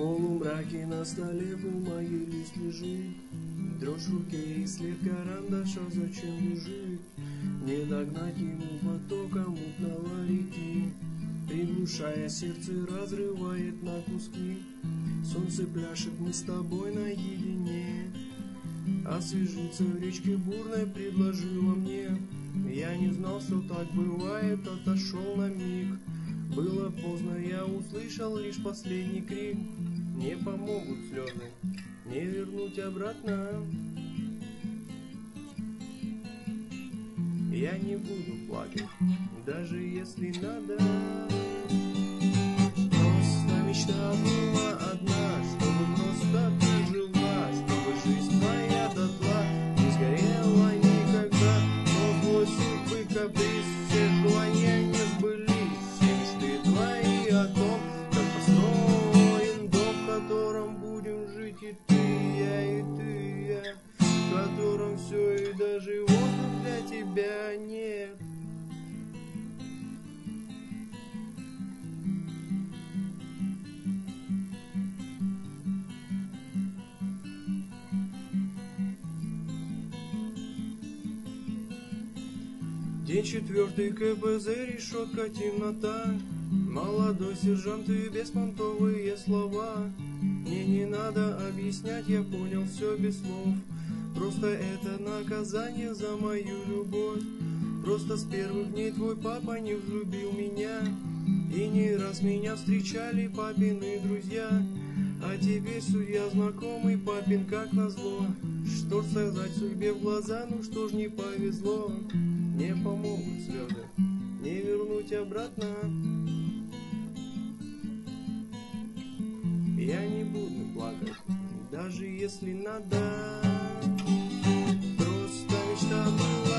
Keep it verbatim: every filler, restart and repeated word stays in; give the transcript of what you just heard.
полумраке на столе бумаги лист лежит, дрожь в руке и след карандаша зачем бежит? Не догнать ему потока мутного реки, приглушая сердце, разрывает на куски. Солнце пляшет, мы с тобой наедине, освежиться в речке бурной предложила мне. Я не знал, что так бывает, отошел на миг. Было поздно, я услышал лишь последний крик. Не помогут слезы, не вернуть обратно. Я не буду плакать, даже если надо. Просто мечта была одна, чтобы просто ты жила, чтобы жизнь твоя дотла не сгорела никогда. Но злой судьбы каприз, все желания не сбылись, все мечты твои о том, как построим дом, в котором будем жить и ты, и я, и ты, и я, в котором все и даже воздух для тебя нет. День четвертый, ка пэ зэ, решетка, темнота. Молодой сержант и беспонтовые слова. Мне не надо объяснять, я понял все без слов. Просто это наказание за мою любовь. Просто с первых дней твой папа не взлюбил меня. И не раз меня встречали папины друзья. А теперь судья знакомый папин как назло. Что ж сказать судьбе в глаза, ну что ж не повезло. Не помогут слезы, не вернуть обратно. Я не буду плакать, даже если надо. Просто мечта была